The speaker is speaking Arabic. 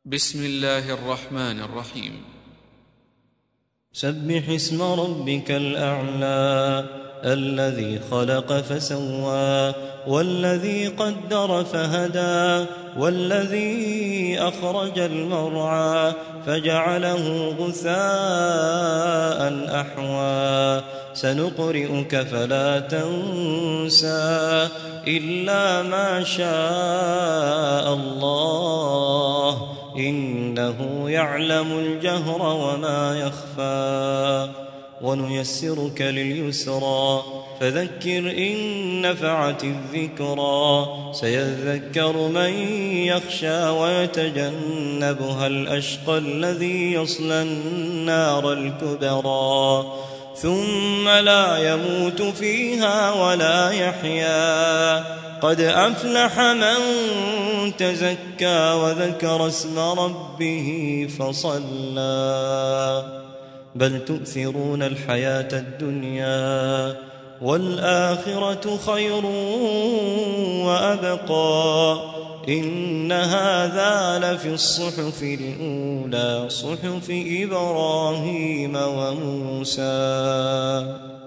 بسم الله الرحمن الرحيم. سبح اسم ربك الأعلى الذي خلق فسوى والذي قدر فهدى والذي أخرج المرعى فجعله غثاء أحوى سنقرئك فلا تنسى إلا ما شاء الله إنه يعلم الجهر وما يخفى ونيسرك لليسرى فذكر إن نفعت الذكرى سيذكر من يخشى ويتجنبها الأشقى الذي يصلى النار الكبرى ثم لا يموت فيها ولا يحيا قد أفلح من تزكى وذكر اسم ربه فصلى بل تؤثرون الحياة الدنيا والآخرة خير وأبقى إن هذا لفي الصحف الأولى صحف إبراهيم وموسى.